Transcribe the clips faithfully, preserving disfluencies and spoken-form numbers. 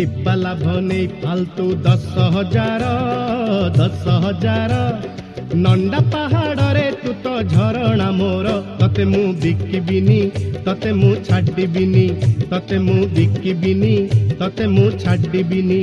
चिप्पा लाभ नहीं फालतू दस हजार दस हजार नंडा पहाड़ रे तू तो झरणा मोर तते मु बिकिबिनी तते मु छाडिबिनी तते मु बिकिबिनी तते मु छाडिबिनी।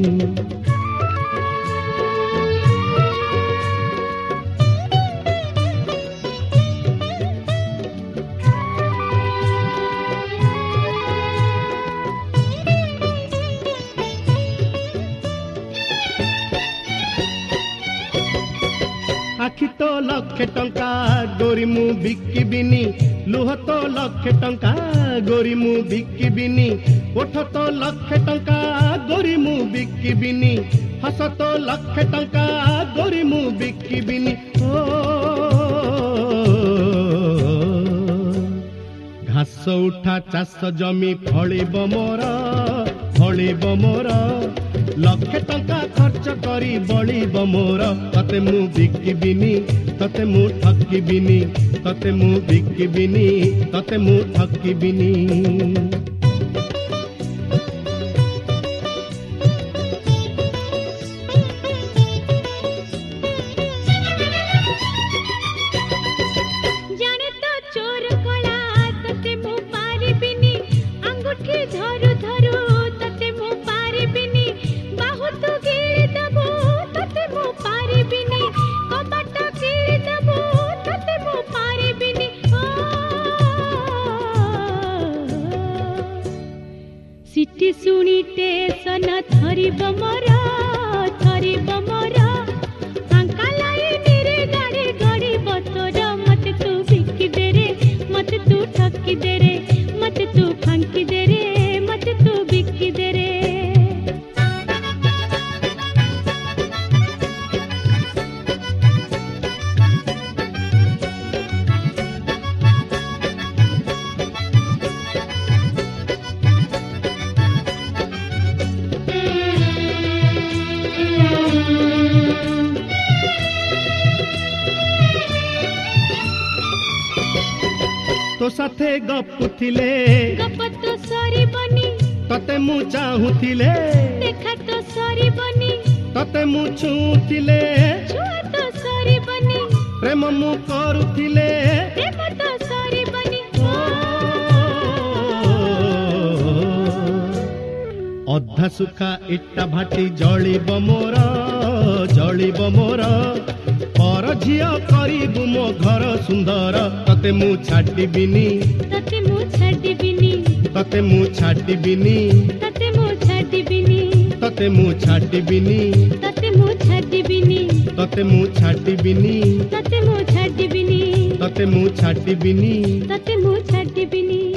आखि तो लक्षे टंका गोरी मु बिकिबिनी लुह तो लक्षे टंका गोरी मु बिकिबिनी ओठ तो लक्षे टंका गोरी मु बिकिबिनी हस तो लक्षे टंका गोरी मु बिकिबिनी। ओ घास उठा चाष जमी फलिब मोर फलिब मोर लक्षे टंका खर्च करी बलिब मोर तते मु बिकिबिनी तते मु ठकिबिनी तते मु बिकिबिनी तते मु ठकिबिनी। सिटी सुनी टेसन थरिब मोर थरिब मोर आंका लाइनी रे गाड़ी गाड़ी बतोर मते तू बिकी दे रे मते तू ठकी दे रे मते तू फांकी दे रे मते तू बिकी दे रे। तो साथे गपुथिले गप तो सरी बनी तते मु चाहुथिले देखा तो सरी बनी तते मु छुथिले छुआ तो सरी बनी प्रेम मु करुथिले प्रेम तो सरी बनी। अधा सुखा इट्टा भाटी जलिब मोर जलिब मोर पर झियो करिबु मो घर सुंदर तते मु छाडिबिनी तते मु छाडिबिनी तते मु छाडिबिनी तते मु छाडिबिनी तते मु छाडिबिनी तते मु छाडिबिनी तते मु छाडिबिनी तते मु छाडिबिनी तते मु छाडिबिनी तते मु छाडिबिनी।